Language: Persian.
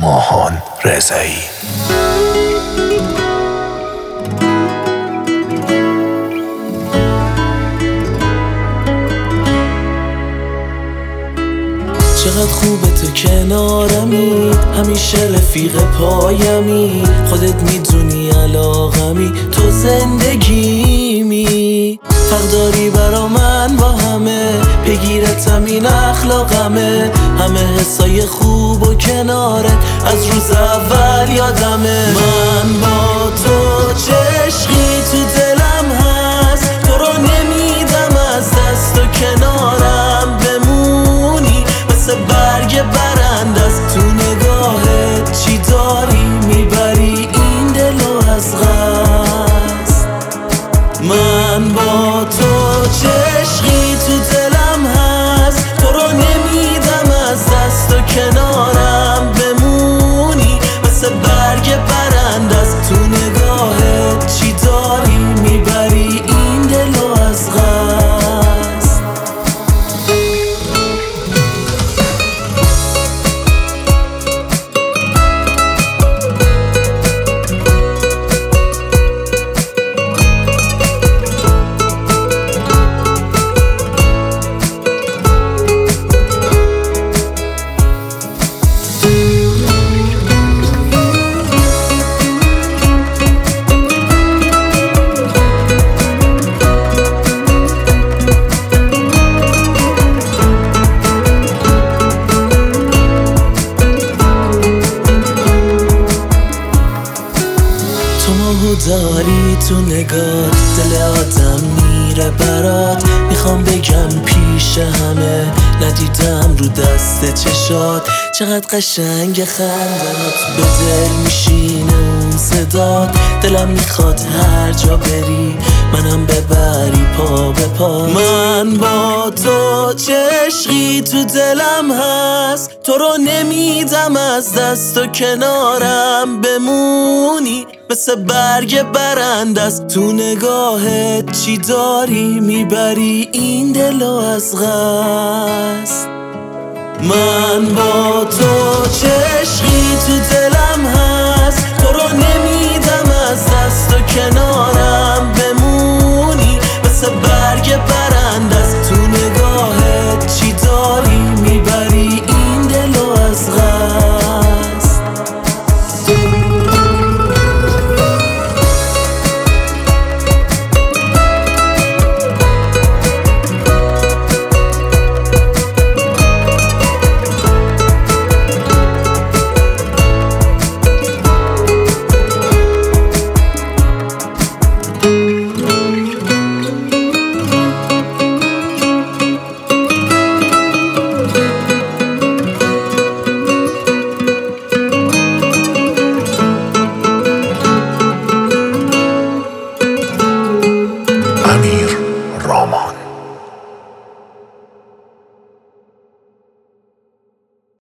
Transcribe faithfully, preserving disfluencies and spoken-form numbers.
ماهان رضایی. چقدر خوبه تو کنارمی، همیشه رفیق پایمی، خودت میدونی علاقمی، تو زندگیمی، فرق داری برا من با همه، بگیرتم این اخلاقمه، همه حسای خوب و کنارت از روز اول یادمه. من با تو چشقی تو دلم هست، تو رو نمیدم از دست و کنارم بمونی، مثل برگ برند از تو نگاهت، چی داری میبری این دلو از قصد. من با تو چشقی تو دلم هست، تو رو نمیدم از دست و کنارم بمونی، مثل برگ برند از تو نگاهت، چی داری میبری این دلو از قصد. داری تو نگاه، دل آدم میره برات، میخوام بگم پیش همه، ندیدم رو دست چشات، چقدر قشنگ خندت، به دل میشینه اون صدات، دلم میخواد هر جا بری منم ببری پا به پا. من با تو چشقی تو دلم هست، تو رو نمیدم از دست و کنارم بمونی، مثل برگ برند از تو نگاهت، چی داری میبری این دلو از قصد. من با تو چشقی تو دلم هست، تو رو نمیدم از دست و کنارم بمونی، مثل برگ برند از تو نگاهت، چی داری میبری این دلو از قصد. امیر راما.